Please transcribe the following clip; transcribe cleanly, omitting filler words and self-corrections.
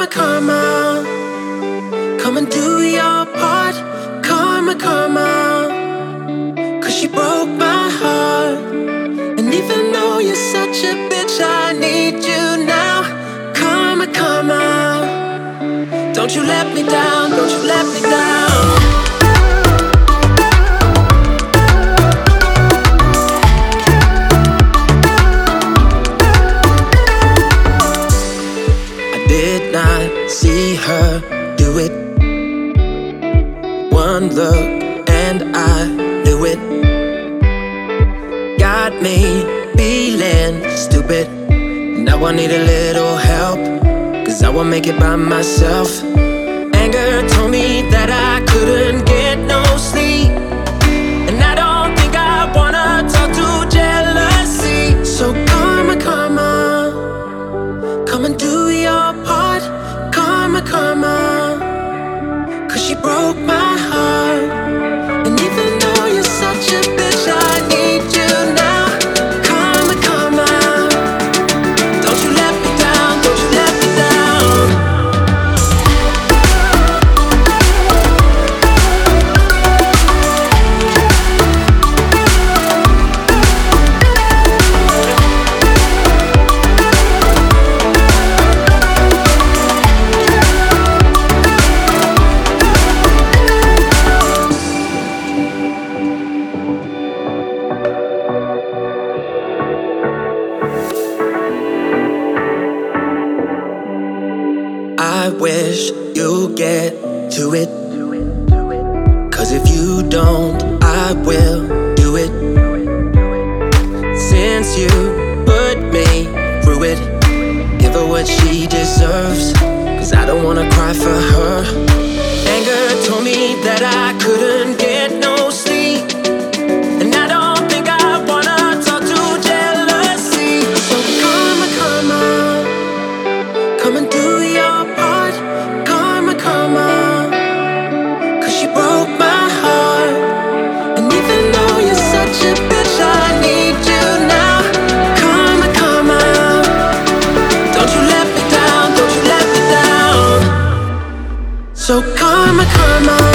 karma, come and do your part. Karma, karma, 'cause she broke my heart. And even though you're such a bitch, I need you now. Karma, karma, don't you let me down, don't you let me down. Did not see her do it. One look and I knew it. Got me feeling stupid. Now I need a little help, 'cause I won't make it by myself. Anger told me that I couldn't get no sleep, and I don't think I wanna talk to jealousy. So karma, karma, come and do your part. Karma, karma, 'cause she broke my heart. And even though you're such a bitch, I need you now. Karma, karma, don't you let me down, don't you let me down. I wish you'd get to it, 'cause if you don't, I will do it. Since you put me through it, give her what she deserves, 'cause I don't wanna cry for her. Anger told me that I couldn't get no sleep, and I don't think I wanna talk to jealousy. So karma, karma, come and do your part. Karma, karma, 'cause she broke my heart. And even though you're such a bitch, I need you now. Karma, karma, don't you let me down, don't you let me down. So karma, karma,